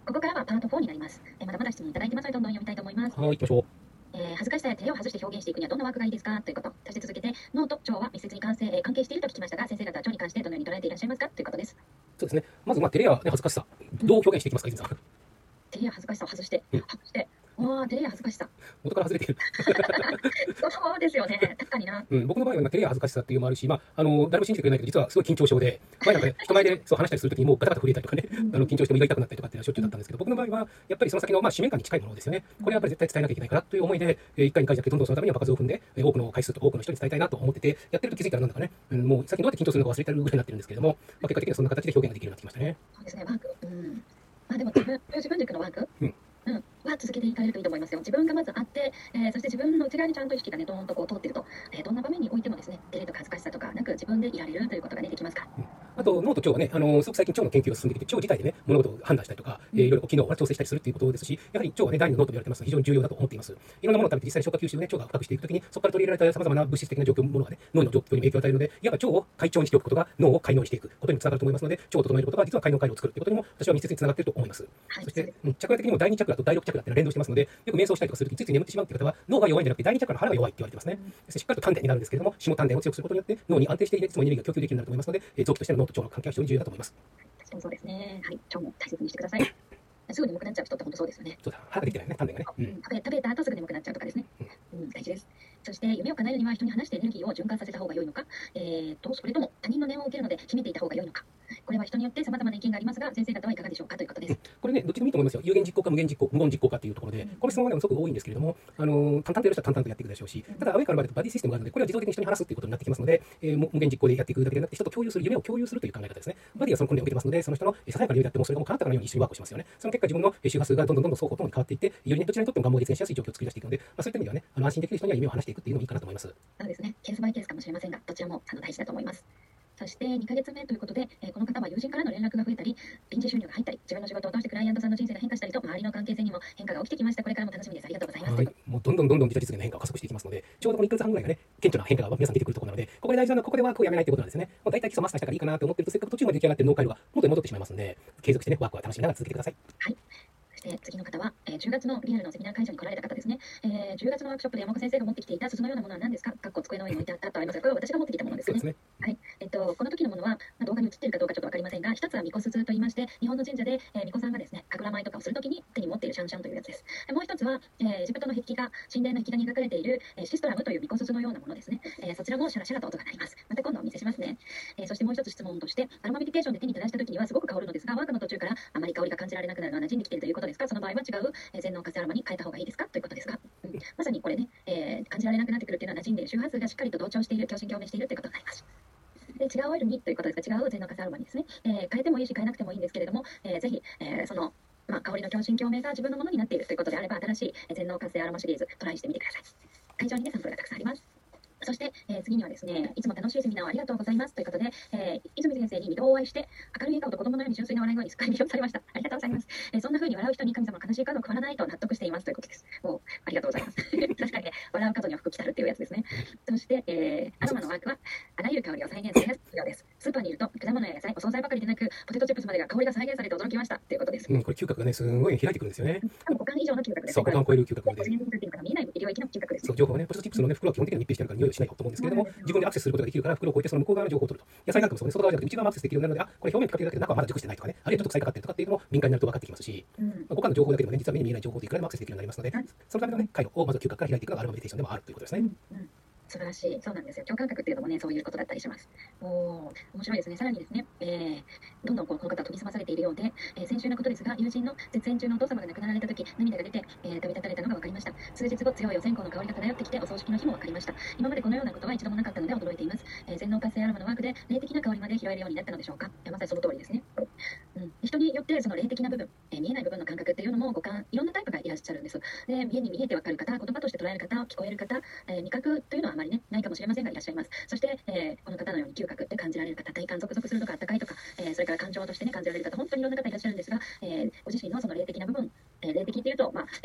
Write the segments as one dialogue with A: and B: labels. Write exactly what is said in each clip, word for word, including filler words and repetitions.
A: ここからはパートフォーになります。えーまだまだ質問いただいてますので、どんどん読みたいと思います。
B: はい、行きましょう。
A: えー恥ずかしさや照れを外して表現していくにはどんなワークがいいですかということ。そして続けて、脳と腸は密接に関係,、えー関係していると聞きましたが、先生方は腸に関してどのように捉えていらっしゃいますかということです。
B: そうですね。まず、まあ、照れや、ね、恥ずかしさ、どう表現していきますか、泉さん。
A: 照れや恥ずかしさを外して、
B: うん
A: 外して、わあ、照れや恥ずかしさ。
B: 元から外れている。
A: そうですよね。確かにな。
B: うん、僕の場合は、照れや恥ずかしさっていうのもあるし、まあ、あの、誰も信じてくれないけど、実はすごい緊張症で、前なんかね、人前でそう話したりするときにもうガタガタ震えたりとかね、あの、緊張して身が痛くなったりとかっていうのはしょっちゅうだったんですけど、僕の場合は、やっぱりその先の、まあ、使命感に近いものですよね。これはやっぱり絶対伝えなきゃいけないからという思いで、えー、いっかいにかいじゃなくて、どんどんそのためには場数を踏んで、えー多くの回数と多くの人に伝えたいなと思ってて、やってると気づいたらなんだかね、うん、もう最近どうやって緊張するのか忘れてるぐらいになってるんですけれども、まあ、結果的にはそんな形で表現ができるようになってきましたね。
A: そうですね、ワーク。うん。まあでも自分、自分軸のワーク。
B: うん
A: うん、は続けていかれるといいと思いますよ。自分がまずあって、えーそして自分の内側にちゃんと意識がね、ドーンとこう通っていると、えーどんな場面においてもですね、照れとか恥ずかしさとかなく自分でいられるということがね、できますから。
B: あと、脳と腸はね、あの、すごく最近腸の研究が進んできて、腸自体でね、物事を判断したりとか、えーいろいろ機能を調整したりするっていうことですし、やはり腸はね、第二の脳と言われてますので、非常に重要だと思っています。いろんなものを食べて実際に消化吸収で、ね、腸が深くしていくときに、そこから取り入れられた様々な物質的な状況、ものがね、脳の状況に影響を与えるので、いわば腸を快調にしておくことが脳を快能にしていくことにもつながると思いますので、腸を整えることが実は快能回路を作るということにも、私は密接につながっていると思います。
A: はい、
B: そして、うん、チャクラ的にも第二チャクラと第六チャクラっていうのは連動してますので、よく瞑想したりとかするとき、ついつい眠ってしまうっていう方は、脳が弱いんじゃなくて、第二チャクラの腹が弱いって言われてますね。しっかりと丹田になるんですけれども、下丹田を強くすることによって、脳に安定していつもエネルギーが供給できるようになると思いますので、えー臓器としての脳と腸の関係は非常に重要だと思います。
A: 確かにそうですね。はい、腸も大切にしてください。すぐ眠くなっちゃう人って本当そうですよね。
B: そうだ、腹ができてないね、丹田がね。う
A: うんん、食べ食べた後すぐ眠くなっちゃうとかですね。うん、大事です。そして夢を叶えるには人に話してエネルギーを循環させた方が良いのか、えー、とそれとも他人の念を受けるので決めていた方が良いのか。これは人によって様々な意見がありますが、先生方はいかがでしょうかということです。
B: これね、どっちでもいいと思いますよ。有言実行か無言実行、無言実行かっていうところで、これ質問がねすごく多いんですけれども、あのー、淡々とやる人は淡々とやっていくでしょうし、ただ、アウェイから生まれたバディシステムがあるので、これは自動的に人に話すっていうことになってきますので、えー無無言実行でやっていくだけでなくて、人と共有する、夢を共有するという考え方ですね。バディはその訓練を受けてますので、その人のささやかな夢だってもそれがもう叶ったかのように一緒にワークしますよね。その結果、自分の周波数がどんどんどんどん双方ともに変わっていって、よりね、どちらにとっても願望を実現しやすい状況を作り出していくので、まあ、そういった意味ではね、あの安心できる人には夢を話していくっていうのもいいかなと思います。
A: そうですね。ケースバイケースかもしれませんが、どちらもあの大事だと思います。そしてにかげつめということで、えーこの方は友人からの連絡が増えたり、臨時収入が入ったり、自分の仕事を通してクライアントさんの人生が変化したりと、周りの関係性にも変化が起きてきました。これからも楽しみです。ありがとうございます。
B: はい。もうどんどんどんどん自他実現の変化が加速していきますので、ちょうどこのいっかげつはんぐらいがね、顕著な変化が皆さん出てくるところなので、ここで大事なのはここでワークをやめないということなんですね。もう大体基礎マスターしたからいいかなと思ってると、せっかく途中まで出来上がってる脳回路が元に戻ってしまいますので、継続してね、ワークは楽しみながら続けてください。
A: はい。そして次の方は、えーじゅうがつのリアルのセミナー会場に来られた方ですね。えーじゅうがつのワークショップで山岡先生が持ってきていた鈴のようなものは何ですか？かっこ机の上に置いてあったとありますが、これは私が持ってきたものですね。
B: そうですね。
A: はい。えっと、この時のものは、まあ、動画に映っているかどうかちょっとわかりませんが、一つは巫女鈴と言いまして、日本の神社で、えー、巫女さんがですね、神楽舞とかをするときに手に持っているシャンシャンというやつです。でもう一つは、えーエジプトの壁画、神殿の壁画に描かれている、えーシストラムという巫女鈴のようなものですね。えーそちらもシャラシャラと音が鳴ります。また今度お見せしますね。えーそしてもう一つ質問として、アロマメディテーションで手に照らしたときにはすごく香るのですが、ワークの途中からあまり香りが感じられなくなるのは馴染んできているということですか？その場合は違う、えー、全能活性アロマに変えた方がいいですかということですが、うん、まさにこれね、えー感じられなくなってくるというのは馴染んでいる周波数がしっかりと同調している、共振共鳴しているということになります。で違うオイルにということですが、違う全能活性アロマにですね、えー変えてもいいし変えなくてもいいんですけれども、えーぜひ、えーそのまあ、香りの共振共鳴が自分のものになっているということであれば、新しいえー全能活性アロマシリーズトライしてみてください。会場にね、サンプルがたくさんあります。そして、えー次にはですね、いつも楽しいセミナーをありがとうございますということで、えー泉先生に二度お会いして、明るい笑顔と子供のように純粋な笑い声にすっかり魅了されました。ありがとうございます。えーそんな風に笑う人に神様は悲しいカードを配らないと納得していますということです。もう、ありがとうございます。確かにね、笑う角には服着たるっていうやつですね。そして、えーアロマのワークは、あらゆる香りを再現されやすいようです。スーパーにいると、果物や野菜、お惣菜ばかりでなく、ポテトチップスまでが香りが再現されて驚きましたということです。
B: うん、これ嗅覚がね、すごい開いてくるんですよね。
A: 多分五感以上の嗅覚です
B: そう、
A: ね。
B: 五感を超える嗅覚で。
A: っていうか見えない領域の嗅覚ですね。
B: そう、情報はね、ポテトチップスのね、袋は基本的には密閉してあるから匂いはしないと思うんですけれども、自分でアクセスすることができるから、袋を越えてその向こう側の情報を取ると。野菜なんかもそうね、外側じゃなくて内側もアクセスできるようになるので、あ、これ表面ピカピカだけど中はまだ熟してないとかね、あるいはちょっと臭いかかってるとかっていうのも敏感になると分かってきますし、
A: うん
B: まあ、五感の情報だけでもね、実は目に見えない情報でいくらでもアクセスできるようになりますので、そのためのね、回路をまず嗅覚から開いていくのがアロマメディテーションでもあるということですね。
A: うんうん素晴らしい。そうなんですよ。共感覚っていうのもね、そういうことだったりします。おお、面白いですね。さらにですね、えー、どんどんこのこの方は研ぎ澄まされているようで、えー先週のことですが、友人の絶縁中のお父様が亡くなられた時、涙が出て、えー、旅立たれたのが分かりました。数日後、強いお線香の香りが漂ってきて、お葬式の日も分かりました。今までこのようなことは一度もなかったので驚いています。えー、全能活性アロマのワークで、霊的な香りまで拾えるようになったのでしょうか。えーまさにその通りですね。うん、人によってその霊的な部分、えー見えない部分の感覚っていうのも五感、いろんなタイプがいらっしゃるんです。で、目に見えて分かる方、言葉として捉える方、聞こえる方、えー味覚というのはあまりね、ないかもしれませんがいらっしゃいます。そして、えーこの方のように嗅覚って感じられる方、体感ゾクゾクするとか、あったかいとか、えーそれから感情としてね、感じられる方、本当にいろんな方いらっしゃるんですが、えーご自身のその霊的な部分、えー霊的っていうと、まあ、えー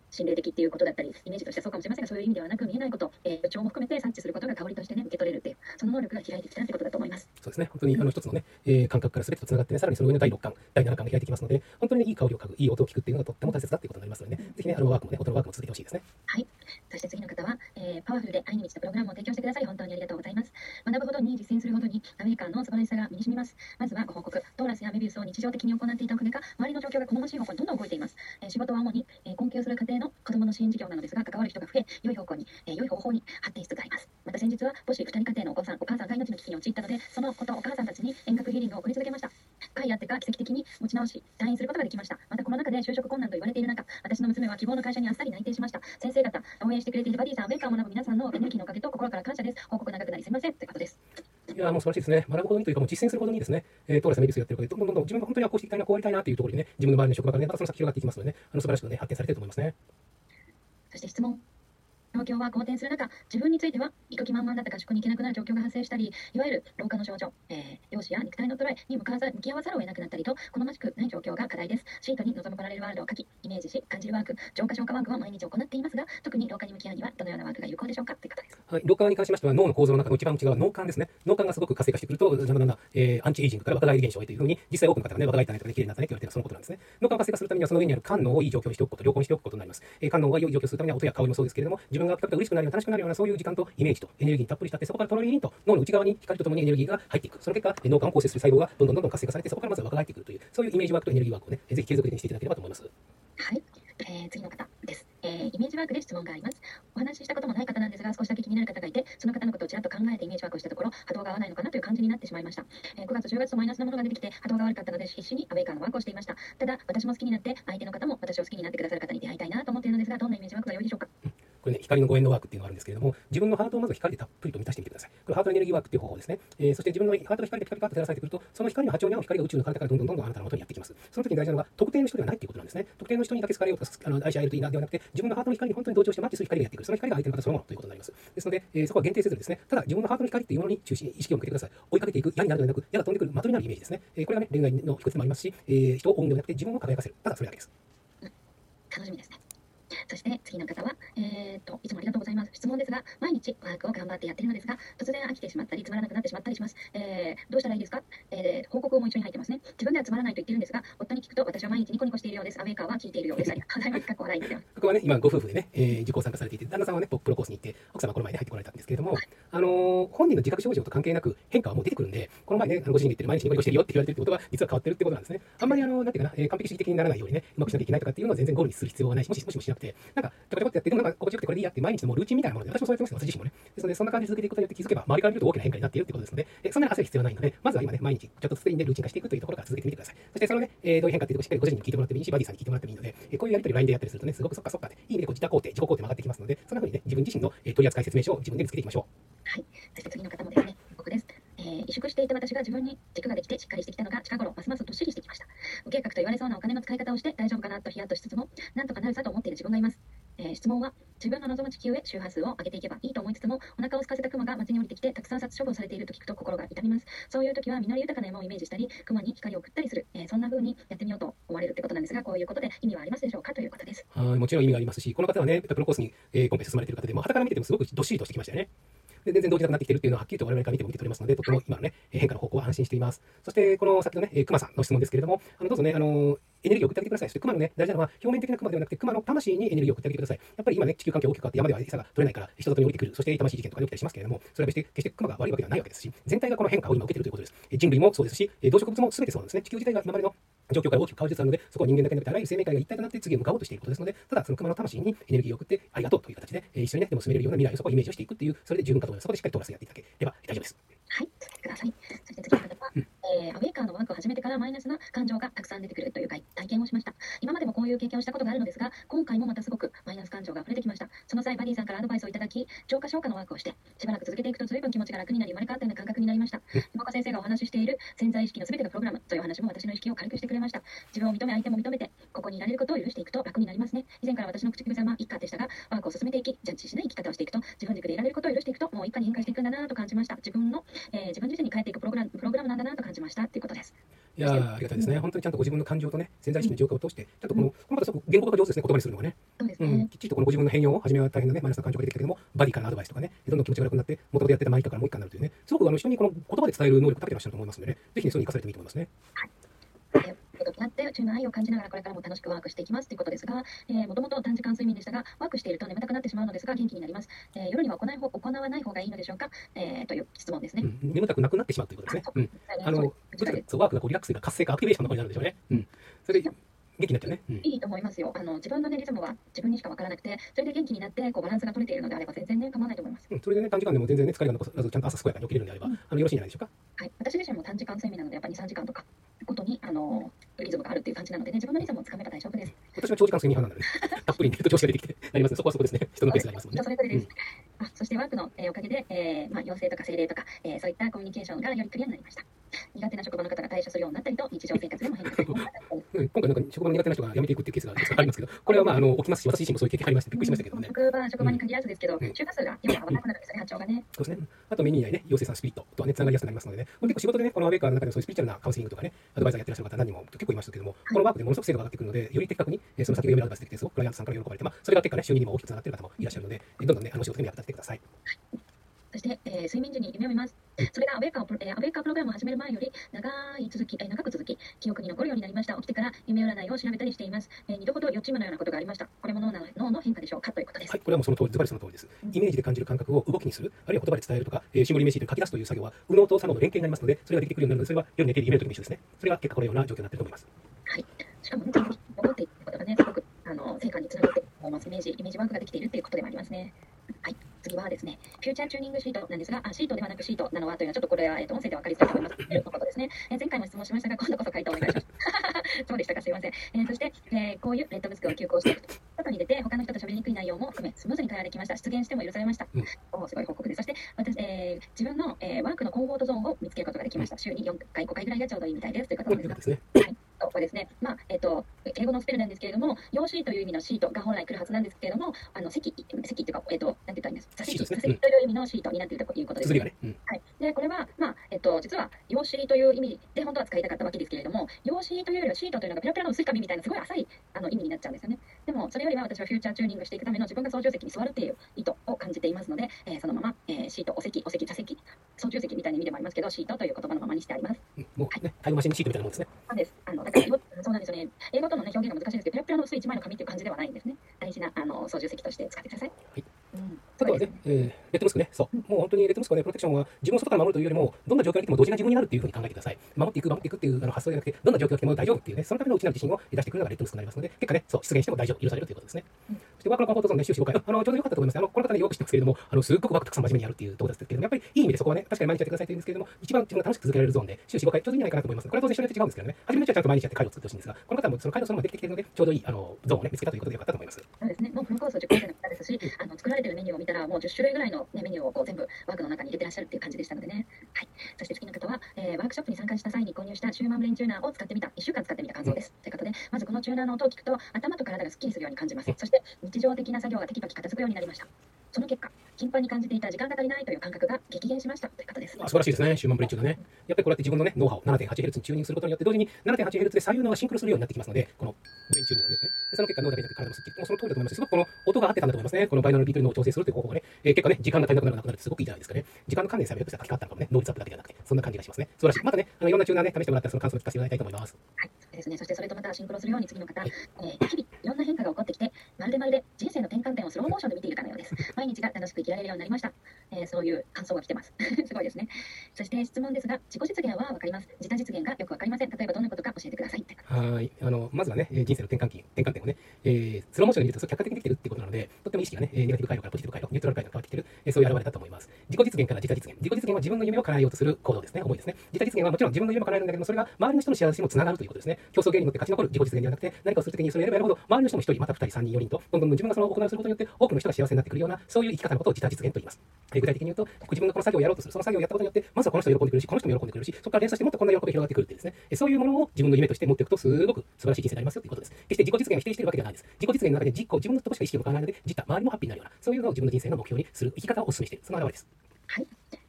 A: 心霊的っていうことだったり、イメージとしてはそうかもしれませんが、そういう意味ではなく、見えないこと、えー、予兆も含めて察知することが香りとしてね、受け取れるっていう、その能力が開いてきたってことだと思います。
B: そうですね。本当にあの一つのね、えー、感覚から全てとつながってね、さらにその上のだいろっかん、だいななかんが開いてきますので、本当に、ね、いい香りを嗅ぐ、いい音を聞くっていうのがとっても大切だっていうことになりますのでね、ぜひね、あのワークもね、音のワークも続けてほしいですね。
A: はい。そして次の方は、えー、パワフルで愛に満ちたプログラムを提供してくださり、本当にありがとうございます。学ぶほどに実践するほどに、アメリカンの素晴らしさが身に染みます。まずはご報告、トーラスやメビウスを日常的に行っていたおかげか、周りの状況が好ましい方向にどんどん動いています。えー、仕事は主に、えー、困窮する家庭の子供の支援事業なのですが、関わる人が増え、良い方向に、えー、良い方法に発展しつつあります。また先日は母子ふたり家庭のお子さん、お母さんが命の危機に陥ったので、その子とお母さんたちに遠隔ヒーリングを送り続けました。会あってか奇跡的に持ち直し、退院することができました。またコロナ禍で就職困難と言われている中、私の娘は希望の会社にあっさり内定しました。先生方、応援してくれているバディさん、アメリカンを学ぶ皆さんのエネルギーのおかげと心から感謝です。報告長くなりすみませんということです。
B: いや、もう素晴らしいですね。学ぶほどにというか、もう実践するほどにですね、えー、トーラスメビウスやってることで、どんどんどんどん自分が本当にこうしていきたいな、こうやりたいなというところにね、自分の周りの職場からね、またその先広がっていきますのでね、あの素晴らしくね、発展されていると思いますね。
A: そして質問。状況は好転する中、自分については行く気満々だった合宿に行けなくなる状況が発生したり、いわゆる老化の症状、えー、容姿や肉体の衰えに向かわざ向き合わざるを得なくなったりと、好ましくない状況が課題です。シートに望むパラレルワールドを書き、イメージし、感じるワーク、浄化消化ワークを毎日行っていますが、特に老化に向き合うにはどのようなワークが有効でしょうかということです。
B: はい、老化に関しましては、脳の構造の中の一番内側、脳幹ですね。脳幹がすごく活性化してくると、だんだんだんだん、えー、アンチエイジングから若返り現象へというふうに、実際多くの方がね、若返ったねとかね、綺麗になったねって言われているのはそのことなんですね。脳幹を活性化するためには、その上にある肝脳をいい状況にしておくこと、良好にしておくことになります。えー、肝脳が良い状況にするためには、音や香りもそうですけれども、自分がピカピカ嬉しくなるような、楽しくなるような、そういう時間とイメージとエネルギーにたっぷり浸って、そこからトロリンと脳の内側に光とともにエネルギーが入っていく。その結果、脳幹を構成する細胞がどんどんどんどん活性化されて、そこからまずは若返ってくるという、そういうイメージワークとエネルギーワークをね、ぜひ継続的にしていただければと思います。
A: はい。えー、次の方です。えー、イメージワークで質問があります。お話ししたこともない方なんですが、少しだけ気になる方がいて、その方のことをちらっと考えてイメージワークをしたところ、波動が合わないのかなという感じになってしまいました。えー、くがつ、じゅうがつとマイナスなものが出てきて、波動が悪かったので、必死にアウェイカーのワークをしていました。ただ、私も好きになって、相手の方も私を好きになってくださる方に出会いたいなと思っているのですが、どんなイメージワークが良いでしょうか。
B: これね、光のご縁のワークっていうのがあるんですけれども、自分のハートをまず光でたっぷりと満たしてみてください。これハートエネルギーワークっていう方法ですね。えー、そして自分のハートの光でピカピカと照らされてくると、その光の波長に合う光が宇宙の体からどんどんどんどんあなたの元にやってきます。その時に大事なのが、特定の人ではないっていうことなんですね。特定の人にだけ好かれようとか、あの愛し合えるといいなではなくて、自分のハートの光に本当に同調してマッチする光がやってくる。その光が相手の方そのものということになります。ですので、えー、そこは限定せずですね、ただ自分のハートの光っていうものに中心に意識を向けてください。追いかけていく、矢になるのではなく、矢が飛んでくる的になるイメージですね。えー、これがね、恋愛の一つでもありますし、えー、人を追うんではなくて自分を輝かせる。ただそれだけです。
A: うん、楽しみですね。そして次の方は、えー、といつもありがとうございます。質問ですが、毎日ワークを頑張ってやっているのですが、突然飽きてしまったり、つまらなくなってしまったりします。えー、どうしたらいいですか。えー、報告も一緒に入ってますね。自分ではつまらないと言ってるんですが、夫に聞くと私は毎日ニコニコしているようです。アメーカーは聞いているようです。ありがとうございます。かっこ笑いですよ。
B: ここはね、今ご夫婦でね、えー、受講参加されていて、旦那さんはね、プロコースに行って、奥様はこの前ね、入ってこられたんですけれども、あのー、本人の自覚症状と関係なく変化はもう出てくるんで、この前ね、ご主人が言ってる毎日ニコニコしてるよって言われてるってことは、実は変わってるってことなんですね。あんまりあの、なんていうかな、えー、完璧主義的にならないようにね、うまくしなきゃいけないとかっていうのは全然ゴールにする必要はないし、もしもしもしなくて、なんか、ちょこちょこってやって、でもなんか心地よくてこれでいいやって毎日のもうルーチンみたいなもので、私もそうやってますよ、私自身もね。ですので、そんな感じで続けていくことによって気づけば、周りから見ると大きな変化になっているってことですので、えそんなに焦る必要はないので、まずは今ね、毎日ちょっとずつでいいんでルーチン化していくというところから続けてみてください。そしてそのね、えー、どういう変化っていうところをしっかりご自身に聞いてもらってもいいし、バディさんに聞いてもらってもいいので、えー、こういうやり取り ライン でやったりするとね、すごくそっかそっかで、いい意味でこう自他肯定、自己肯定も上がってきますので、そんな風にね、自分自身の、えー、取扱説明書を自分で見つけていきましょう。
A: はい。そして次の方もですね、僕です。えー、萎縮していた私が自分に軸ができてしっかりしてきたのが近頃ますますどっしりしてきました。無計画と言われそうなお金の使い方をして大丈夫かなとヒヤッとしつつも、なんとかなるさと思っている自分がいます。えー、質問は、自分の望む地球へ周波数を上げていけばいいと思いつつも、お腹を空かせたクマが街に降りてきてたくさん殺処分されていると聞くと心が痛みます。そういう時は実り豊かな山をイメージしたり、クマに光を送ったりする、えー、そんな風にやってみようと思われるってことなんですが、こういうことで意味はありますでしょうかということです。
B: はい、もちろん意味がありますし、この方はね、プロコースに、えー、今回進まれている方で、もう傍から見ててもすごくどっしりとしてきましたよね。で全然動じなくなってきているというのははっきりと我々から見ても見て取れますので、とても今のね、変化の方向は安心しています。そして、この先のね、えー、熊さんの質問ですけれども、あのどうぞね、あのー、エネルギーを送ってあげてください。そして熊のね、大事なのは表面的な熊ではなくて、熊の魂にエネルギーを送ってあげてください。やっぱり今ね、地球環境が大きく変わって山では餌が取れないから、人里に降りてくる。そして魂事件とかで起きたりしますけれども、それは決して、決して熊が悪いわけではないわけですし、全体がこの変化を今受けているということです。えー、人類もそうですし、えー、動植物も全てそうなんですね。地球自体が今までの状況から大きく変わりつつあるので、そこは人間だけでなくてあらゆる生命体が一体となって次へ向かおうとしていることですので、ただその熊の魂にエネルギーを送ってありがとうという形で、えー、一緒にね、でも進めれるような未来をそこをイメージをしていくっていう、それで十分かと思います。そこでしっかり通らせてやっていただければ大丈夫です。
A: はい、続けてください。そして次の方は、うん、えー、アウェイカーのワークを始めてからマイナスな感情がたくさん出てくるという体験をしました。今までもこういう経験をしたことがあるのですが、今回もまたすごくマイナス感情が溢れてきました。その際、バディさんからアドバイスをいただき、浄化消化のワークをして、しばらく続けていくと随分気持ちが楽になり生まれ変わったような感覚になりました。山岡先生がお話ししている潜在意識の全てがプログラムという話も私の意識を軽くしてくれました。自分を認め、相手も認めて、ここにいられることを許していくと楽になりますね。以前から私の口癖は一家でしたが、ワークを進めていき、ジャッジしない生き方をしていくと、自分軸でいられることを許していくと、もう一家に変化していくんだなと感じました。自分の、えー、自分自身に帰っていくプログラム、プログラムなんだなと感じましたということです。
B: いいやー、ありがたいですね。本当にちゃんとご自分の感情とね、潜在意識の浄化を通して、ちゃんとこの、この方すごく言語化が上手ですね、言葉にするのがね。
A: そうですね。
B: うん、きっちりとこのご自分の変容を、初めは大変なね、マイナスな感情が出てきたけども、バディからのアドバイスとかね、どんどん気持ちが楽になって、もともとやってたマイカからもう一回になるというね、すごくあの人にこの言葉で伝える能力を長けてらっしゃると思いますのでね、ぜひね、そういうのに生かされてもいいと思いますね。
A: えー、となって宇宙の愛を感じながらこれからも楽しくワークしていきますということですが、もともと短時間睡眠でしたが、ワークしていると眠たくなってしまうのですが元気になります。えー、夜には行い方行わない方がいいのでしょうか、えー、という質問ですね。
B: うん、眠たくなくなってしまうということですね。うん、あの、そうワークがこうリラックスが活性化、アクティベーションの方になるんでしょうね。うん、それで元気になっちゃうね。うん、
A: いいと思いますよ。あの自分の、ね、リズムは自分にしか分からなくて、それで元気になってこうバランスが取れているのであれば全然ね構わないと思います。
B: うん、それでね短時間でも全然ね疲れが残らずちゃんと朝健やかに起きれるのであれば、うん、あのよろしいんじゃないでしょうか。
A: はい、私自身も短時間睡眠なのでやっぱりに、さんじかんとかごとにあのリズムがあるっていう感じなのでね、自分のリズムをつかめば大丈夫です。
B: 私は長時間睡眠派なので、ね、たっぷり寝ると調子が出てきてなりますね。そこはそこですね。人のペースがありますもんね。
A: それぞれです。うん、あそしてワークの、えー、おかげで、えーまあ、陽性とか精霊とか、えー、そういったコミュニケーションがよりクリアになりました。苦手な職場の方が対処するようになったりと、日常生活でも変化するようになったりと、
B: うん、今回なんか職場の苦手な人が辞めていくっていうケースがありますけど、これはまああの起きますし、私自身もそういう経験ありましてびっくりしましたけどね。
A: 職場職場に限らずですけど、うん、周波数がよく合わなくなるんですよね、波長がね。
B: そうですね。あと目にないね、妖精さんスピリットとはね、つながりやすくなりますのでね、これ結構仕事でね、このアウェイカーの中でそういうスピリチュアルなカウンセリングとかね、アドバイザーやってらっしゃる方何人も結構いましたけども、はい、このワークでものすごく精度が上がってくるので、より的確に、えー、その先を読めるアドバイスできて、すごくクライアントさんから喜ばれて、まあ、それが結果ね、収入にも大きくつながっている方もいらっしゃるので、どんどんね、あの仕事にも役立ててください。そして、えー、睡眠時に夢を見ます。それがアウェイカー、えー、アウェイカープログラムを始める前より長い続き、えー、長く続き、記憶に残るようになりました。起きてから夢占いを調べたりしています。えー、二度ほど予知夢のようなことがありました。これも脳の脳の変化でしょうかということです。はい、これはもうその通り、ズバリその通りです。イメージで感じる感覚を動きにする、あるいは言葉で伝えるとか、えー、シンボルイメージで書き出すという作業は、右脳と左脳の連携になりますので、それができてくるようになるので、それは夜寝ている夢の時も一緒ですね。それが結果このような状況になっていると思います。はい。しかも、ね、残っていることがね、すごくあの成果につながっています。イメージ、イメージワークができているということでもありますね。はい。次はですね、フューチャーチューニングシートなんですが、あシートではなくシートなのはというのは、ちょっとこれは、えー、と音声で分かりづらいと思います。のことですね。えー、前回も質問しましたが、今度こそ回答お願いします。そうでしたか、すいません。えー、そして、えー、こういうレッドブスクを休校していくと、外に出て、他の人と喋りにくい内容も含め、スムーズに対応できました。出現しても許されました。うん、おすごい報告です。そして、私、えー、自分の、えー、ワークのコンフォートゾーンを見つけることができました。週によんかい、ごかいぐらいがちょうどいいみたいですということですが。はい。これですね、まあえー、と英語のスペルなんですけれども、用紙という意味のシートが本来来るはずなんですけれども、あの席、席っていうか、えー、となんて言ったらいいんですか、座席、座席という意味のシートになっているということです。ね、うん、はい、でこれは、まあえー、と実は用紙という意味で本当は使いたかったわけですけれども、用紙というよりはシートというのがペラペラの薄い紙みたいなすごい浅いあの意味になっちゃうんですよね。でもそれよりは私はフューチャーチューニングしていくための自分が操縦席に座るっていう意図を感じていますので、えー、そのまま、えー、シート、お席、お席、座席、操縦席みたいな意味でもありますけど、シートという言葉のままにしてあります。うん、もうね、タイムマシンシートみたいなもんですね。そうです。あのだからそうなんですよね。英語との、ね、表現が難しいんですけど、ペラペラの薄いいちまいの紙っていう感じではないんですね。大事なあの操縦席として使ってください。はい。うん、 あとはね、えー、レッドムスクね、そう、もう本当にレッドムスクはね、プロテクションは自分を外から守るというよりも、どんな状況が来ても同時な自分になるっていうふうに考えてください。守っていく、守っていくっていうあの発想じゃなくて、どんな状況が来ても大丈夫っていうね、そのための内なる自信を出してくるのがレッドムスクになりますので、結果ね、そう、出現しても大丈夫、許されるということですね。うん、そして、ワークのコンフォートゾーンで終始ごかい、あの、ちょうど良かったと思います。あの、この方ね、よく知ってますけれども、あの、すっごくワークたくさん真面目にやるっていうところですけれども、やっぱりいい意味でそこはね、確かに毎日やってくださいというんですけれども、一番自分が楽しく続けられるゾーンで、終始ごかい、ちょうどいいんじゃないかなと思います。これは当然人によって違うんですけどね、初めのうちはちゃんと毎日やって回路を作ってほしいんですが、この方もその回路そのままできてきているので、ちょうどいいあのゾーンをね、見つけたということで良かったと思います。そうですね。もうフルコース受講生の方ですし、あの作られているメニューを見たら、もうじゅっしゅるいぐらいの、ね、メニューをこう全部ワークの中に入れてらっしゃるっていう感じでしたのでね。はい。そして次の方は、えー、ワークショップに参加した際に購入したシューマンブレインチューナーを使ってみた、いっしゅうかん使ってみた感想です。うん、ということで、まずこのチューナーの音を聞くと、頭と体がすっきりするように感じます。そして日常的な作業がテキパキ片付くようになりました。その結果、頻繁に感じていた時間が足りないという感覚が激減しましたということです。あ、素晴らしいですね、シューマンブレインチューナーね。やっぱりこうやって自分のね、ノウハウ ななてんはちヘルツ にチューニングすることによって、同時に ななてんはちヘルツ で左右脳がシンクロするようになってきますので、このブレインチューニングをね、でその結果脳だけじゃなくて体もすっきり、もうその通りだと思います。すごくこの音が合ってたんだと思いますね。このバイナルビートル脳を調整するという方法がね、えー、結果ね、時間が足りなくなるなくなるってすごくいいじゃないですかね。時間の観念さえもよく書き換わったのかもね、能率アップだけじゃなくて、そんな感じがしますね。素晴らしい。またね、あのいろんなチューナーね、試してもらったらその感想を聞かせていただきたいと思います。はい、そうですね。そしてそれとまたシンクロするように次の方、はい、えー、日々いろんな変化が起こってきて、まるでまるで人生の転換点をスローモーションで見ているかのようです。毎日が楽しく生きられるようになりました。えー、そういう感想が来てます。すごいですね。そして質問ですが、自己実現はわかります。自他実現がよくわかりません。例えばどんなことか教えてください。はい。あのまずはね、人生の転換期、転換点をね、えー、スローモーションで見ると客観的にできてるってことなので、とっても意識がね、ネガティブ回路からポジティブ回路、ニュートラル回路に変わってきてる、えー、そういう現れだと思います。自己実現から自他実現。自己実現は自分の夢を叶えようとする行動ですね。思いですね。自他実現はもちろん自分の夢も叶えるんだけども、それが周りの人の幸せにもつながるということですね。競争芸に乗って勝ち残る自己実現ではなくて、何かをするときにそれをやればやるほど、周りの人もひとり、またふたり、さんにん、よにんと、どんどん自分がその行いをすることによって、多くの人が幸せになってくるような、そういう生き方のことを自他実現と言います。えー、具体的に言うと、自分がこの作業をやろうとする、その作業をやったことによって、まずはこの人が喜んでくれるし、この人も喜んでくれるし、そこから連鎖してもっとこんな喜びが広がってくるっていうですね、えー、そういうものを自分の夢として持っていくと、すごく素晴らしい人生になりますよということです。決して自己実現を否定しているわけではないです。自己実現の中で実行、自分のとこしか意識を向かわないので、自他、周りもハッピーになるような、そういうのを自分の人生の目標にする生き方をお勧めしている、その表れです。はい。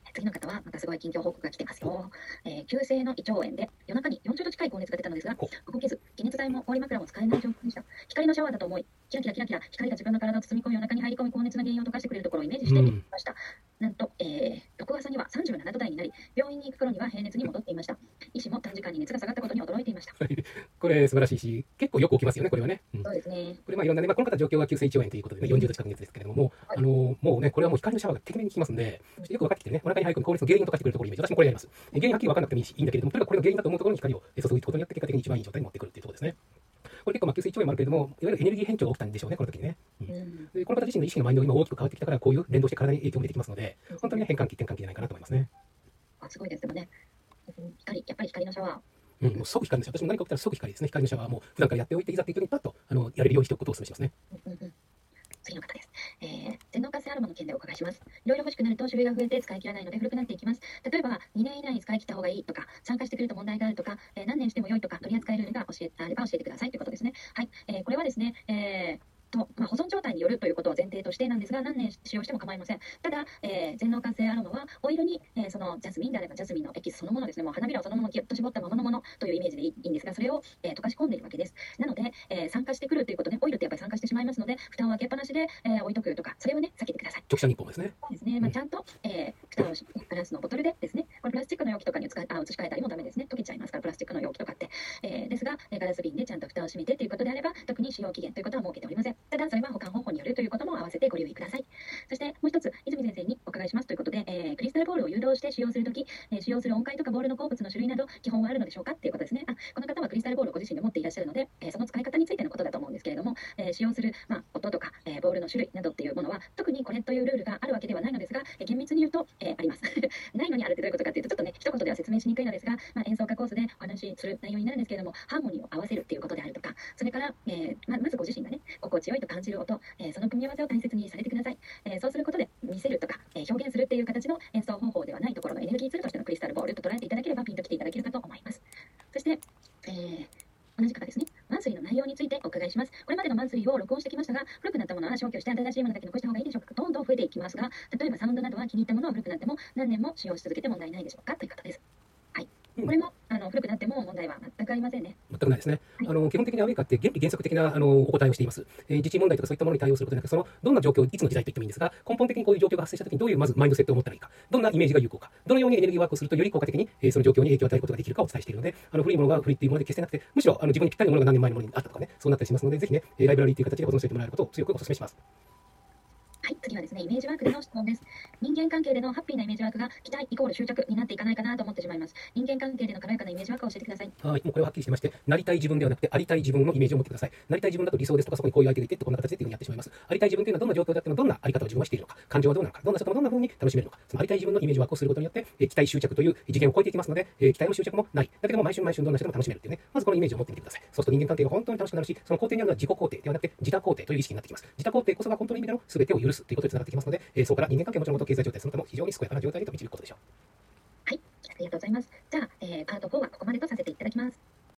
A: 次の方はまたすごい近況報告が来てますよ。えー、急性の胃腸炎で夜中によんじゅうど近い高熱が出たのですが、動けず、解熱剤も氷枕も使えない状況でした。光のシャワーだと思い、キラキラキラキラ光が自分の体を包み込み夜中に入り込み高熱の原因を溶かしてくれるところをイメージしてみました。うん、なんと、えー、翌朝にはさんじゅうななど台になり、病院に行く頃には平熱に戻っていました。医師も短時間に熱が下がったことに驚いていました。
B: これ素晴らしいし、結構よく起きますよね、これはね。
A: うん、そうですね。
B: これまあいろんなね、まあ、この方状況は急性胃腸炎ということでね、よんじゅうど近く熱ですけれども、はい、あのもうね、これはもう光のシャワーがてきめんに効きますんで、よく分かってきてね、お腹に入り込み高熱の原因を溶かしてくれるところをイメージ、私もこれやります。原因はっきり分からなくてもいいし、いいんだけれども、とにかくこれの原因だと思うところに光を注ぐことによって結果的に一番いい状態に持ってくるっていうところですね。これ結構まあ急性胃腸炎もあるけれども、いわゆるエネルギー変調が起きたんでしょうね、この時にね。うん、でこの方自身の意識のマインドが今大きく変わってきたから、こういう連動して体に影響も出てきますので、本当にね、変換期、転換期じゃないかなと思いますね。
A: あ、すごいですよね。光、やっぱり光のシャワー。
B: うん、もう即光ですよ。私も何か起きたら即光ですね。光のシャワーも普段からやっておいて、いざっていう時にパッとあのやれるようにしておくことをお勧めしますね。
A: うんうんうん、次の方です。えー、全能活性アロマの件でお伺いします。いろいろ欲しくなると種類が増えて使い切らないので古くなっていきます。例えばにねん以内に使い切った方がいいとか、参加してくると問題があるとか、えー、何年しても良いとか、取り扱いルールが教えあれば教えてくださいということですね。はい、えー、これはですね、えーとまあ、保存状態によるということを前提としてなんですが、何年使用しても構いません。ただ、えー、全能活性アロマはオイルに、えー、そのジャスミンであればジャスミンのエキスそのものですね、もう花びらをそのままギュッと絞ったままのものというイメージでいいんですが、それを、えー、溶かし込んでいるわけです。なので、えー、酸化してくるということで、オイルってやっぱり酸化してしまいますので、蓋を開けっぱなしで、えー、置いとくとか、それをね、避けてください。
B: 直射日光ですね。
A: そうですね、まあ、ちゃんと、えー、蓋をしガラスのボトルでですね、これプラスチックの容器とかに使いあ移し替えたりもダメですね。溶けちゃいますから、プラスチックの容器とかって。えー、ですが、ガラス瓶でちゃんと蓋を閉めてということであれば、特に使用期限ということは設けておりません。ただ、それは保管方法によるということも合わせてご留意ください。そしてもう一つ、泉先生にお伺いしますということで、えー、クリスタルボールを誘導して使用するとき、えー、使用する音階とかボールの鉱物の種類など基本はあるのでしょうかということですね。あ、この方はクリスタルボールをご自身で持っていらっしゃるので、えー、その使い方についてのことだと思うんですけれども、えー、使用する、まあ、音とか、えー、ボールの種類などっていうものは特にこれというルールがあるわけではないのですが、えー、厳密に言うと、えー、ありますないのにあるってどういうことかというと、ちょっとね一言では説明しにくいのですが、まあ、演奏家コースでお話しする内容になるんですけれども、ハーモニーを合わせるっていうことであるとか、それから、えーま、まずご自身がね心地よいと感じる音、えー、その組み合わせを大切にされてください。えー、そうすることで見せるとか、えー、表現するっていう形の演奏方法ではないところのエネルギーツールとしてのクリスタルボールと捉えていただければピンときていただけるかと思います。そして、えー同じ方ですね。マンスリーの内容についてお伺いします。これまでのマンスリーを録音してきましたが、古くなったものは消去して新しいものだけ残した方がいいでしょうか。どんどん増えていきますが、例えばサウンドなどは気に入ったものは古くなっても何年も使用し続けて問題ないでしょうかという方です。はい。これもあの古くなっても問題は全くありませんね。
B: 全くないですね。
A: はい、
B: あの基本的にアウェイカって原理原則的なあのお答えをしています。えー、自治問題とかそういったものに対応することなく、そのどんな状況、いつの時代と言ってもいいんですが、根本的にこういう状況が発生したときにどういうまずマインドセットを持ったらいいか、どんなイメージが有効か、どのようにエネルギーワークをするとより効果的に、えー、その状況に影響を与えることができるかをお伝えしているので、あの古いものが古いっていうもので決してなくて、むしろあの自分にぴったりのものが何年前のものにあったとかね、そうなったりしますので、ぜひね、ライブラリーという形で保存しておいてもらえることを強くお勧めします。
A: はい、次はですね、イメージワークでの質問です。人間関係でのハッピーなイメージワークが期待イコール執着になっていかないかなと思ってしまいます。人間関係での軽やかなイメージワークを教えてください。
B: はい、もうこれははっきりしてまして、なりたい自分ではなくて、ありたい自分のイメージを持ってください。なりたい自分だと理想ですとか、そこにこういう相手がいてってこんな形でっていうふうにやってしまいます。ありたい自分というのはどんな状況であってもどんなあり方を自分はしているのか、感情はどうなのか、どんな人ともどんな風に楽しめるのか、そのありたい自分のイメージワークをすることによって、えー、期待執着という次元を超えていきますので、えー、期待も執着もない。だけども毎週毎週どんな人でも楽しめるっていうね、まずこのイメージを持ってみてください。そうすると人間関係が本当に楽しくなるし、その肯定にあるのは自己肯定ではなくて自他肯定という意識になってきます。自他肯定こそが本当の意味での全てを許すということにつながってきますので、えー、そこから人間関係もちろん経済状態その他も非常に健やかな状態へと導くことでしょう。
A: はい、ありがとうございます。じゃあ、えー、パートフォーはここまでとさせていただきます。